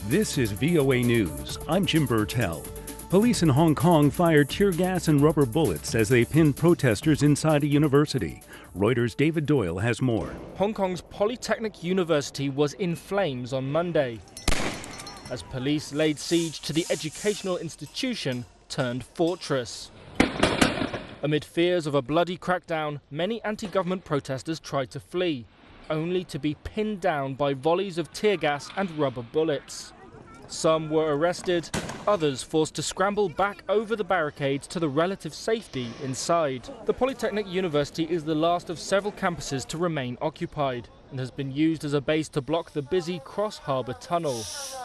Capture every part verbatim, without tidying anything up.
This is V O A News. I'm Jim Burtell. Police in Hong Kong fired tear gas and rubber bullets as they pinned protesters inside a university. Reuters' David Doyle has more. Hong Kong's Polytechnic University was in flames on Monday as police laid siege to the educational institution turned fortress. Amid fears of a bloody crackdown, many anti-government protesters tried to flee, only to be pinned down by volleys of tear gas and rubber bullets. Some were arrested, others forced to scramble back over the barricades to the relative safety inside. The Polytechnic University is the last of several campuses to remain occupied and has been used as a base to block the busy Cross Harbour Tunnel.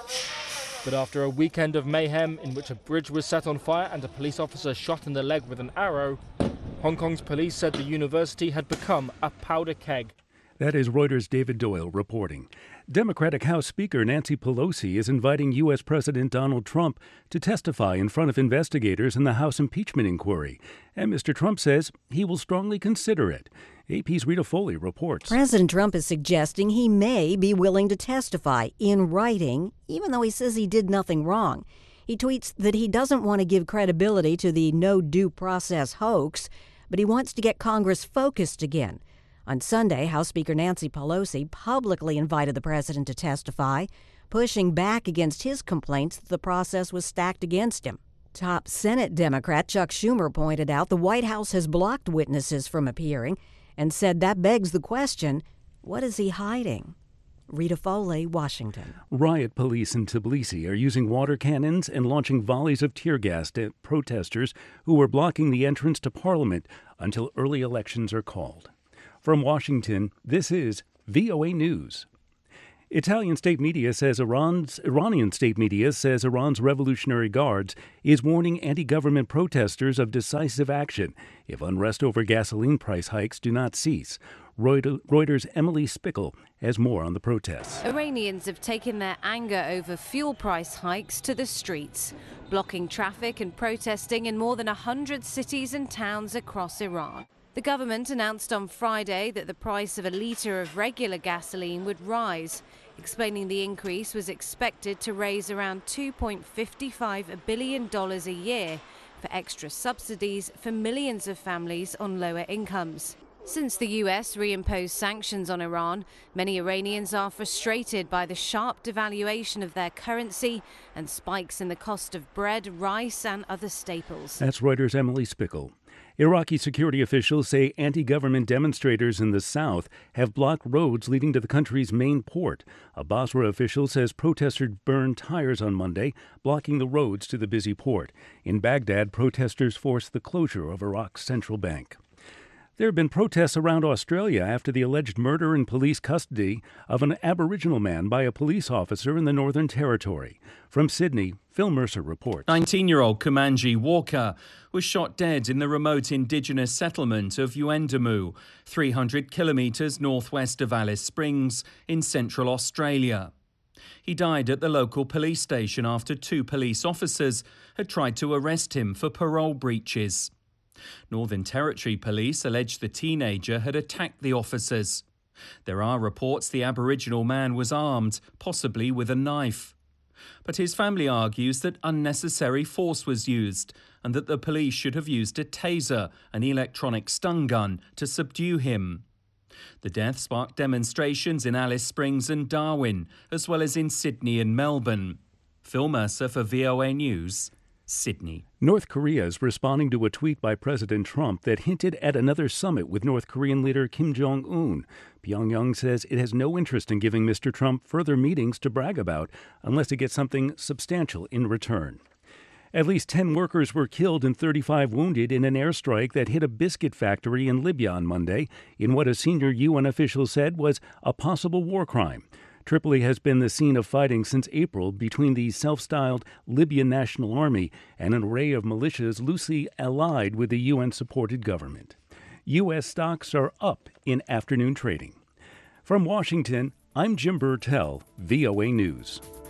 But after a weekend of mayhem in which a bridge was set on fire and a police officer shot in the leg with an arrow, Hong Kong's police said the university had become a powder keg. That is Reuters' David Doyle reporting. Democratic House Speaker Nancy Pelosi is inviting U S. President Donald Trump to testify in front of investigators in the House impeachment inquiry. And Mister Trump says he will strongly consider it. A P's Rita Foley reports. President Trump is suggesting he may be willing to testify in writing, even though he says he did nothing wrong. He tweets that he doesn't want to give credibility to the no due process hoax, but he wants to get Congress focused again. On Sunday, House Speaker Nancy Pelosi publicly invited the president to testify, pushing back against his complaints that the process was stacked against him. Top Senate Democrat Chuck Schumer pointed out the White House has blocked witnesses from appearing and said that begs the question, what is he hiding? Rita Foley, Washington. Riot police in Tbilisi are using water cannons and launching volleys of tear gas at protesters who were blocking the entrance to Parliament until early elections are called. From Washington, this is V O A News. Italian state media says Iran's Iranian state media says Iran's Revolutionary Guards is warning anti-government protesters of decisive action if unrest over gasoline price hikes do not cease. Reuters' Emily Spickle has more on the protests. Iranians have taken their anger over fuel price hikes to the streets, blocking traffic and protesting in more than one hundred cities and towns across Iran. The government announced on Friday that the price of a litre of regular gasoline would rise, explaining the increase was expected to raise around two point five five billion dollars a year for extra subsidies for millions of families on lower incomes. Since the U S reimposed sanctions on Iran, many Iranians are frustrated by the sharp devaluation of their currency and spikes in the cost of bread, rice and other staples. That's Reuters' Emily Spickle. Iraqi security officials say anti-government demonstrators in the south have blocked roads leading to the country's main port. A Basra official says protesters burned tires on Monday, blocking the roads to the busy port. In Baghdad, protesters forced the closure of Iraq's central bank. There have been protests around Australia after the alleged murder in police custody of an Aboriginal man by a police officer in the Northern Territory. From Sydney, Phil Mercer reports. nineteen-year-old Kumanji Walker was shot dead in the remote Indigenous settlement of Yuendamu, three hundred kilometres northwest of Alice Springs in central Australia. He died at the local police station after two police officers had tried to arrest him for parole breaches. Northern Territory police allege the teenager had attacked the officers. There are reports the Aboriginal man was armed, possibly with a knife. But his family argues that unnecessary force was used and that the police should have used a taser, an electronic stun gun, to subdue him. The death sparked demonstrations in Alice Springs and Darwin, as well as in Sydney and Melbourne. Phil Mercer for V O A News, Sydney. North Korea is responding to a tweet by President Trump that hinted at another summit with North Korean leader Kim Jong-un. Pyongyang says it has no interest in giving Mister Trump further meetings to brag about unless it gets something substantial in return. At least ten workers were killed and thirty-five wounded in an airstrike that hit a biscuit factory in Libya on Monday in what a senior U N official said was a possible war crime. Tripoli has been the scene of fighting since April between the self-styled Libyan National Army and an array of militias loosely allied with the U N-supported government. U S stocks are up in afternoon trading. From Washington, I'm Jim Burtell, V O A News.